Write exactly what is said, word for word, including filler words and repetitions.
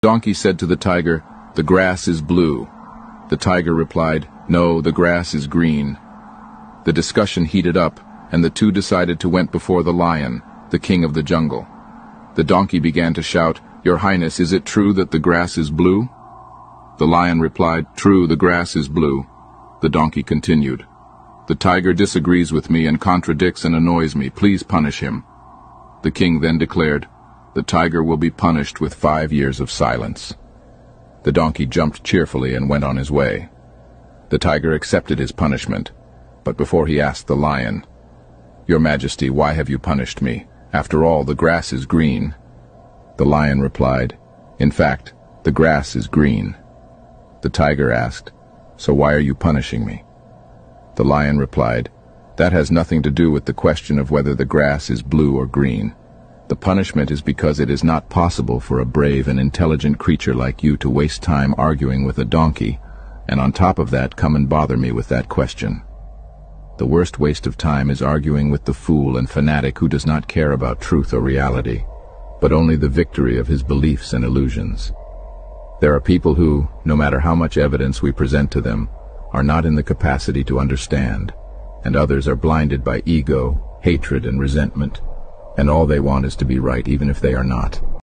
Donkey said to the tiger, "The grass is blue." The tiger replied, "No, the grass is green." The discussion heated up, and the two decided to went before the lion, the king of the jungle. The donkey began to shout, "Your Highness, is it true that the grass is blue?" The lion replied, "True, the grass is blue." The donkey continued, "The tiger disagrees with me and contradicts and annoys me. Please punish him." The king then declared, "The tiger will be punished with five years of silence." The donkey jumped cheerfully and went on his way. The tiger accepted his punishment, but before he asked the lion, "Your Majesty, why have you punished me? After all, the grass is green." The lion replied, "In fact, the grass is green." The tiger asked, "So why are you punishing me?" The lion replied, "That has nothing to do with the question of whether the grass is blue or green. The punishment is because it is not possible for a brave and intelligent creature like you to waste time arguing with a donkey, and on top of that come and bother me with that question. The worst waste of time is arguing with the fool and fanatic who does not care about truth or reality, but only the victory of his beliefs and illusions. There are people who, no matter how much evidence we present to them, are not in the capacity to understand, and others are blinded by ego, hatred, and resentment, and all they want is to be right even if they are not.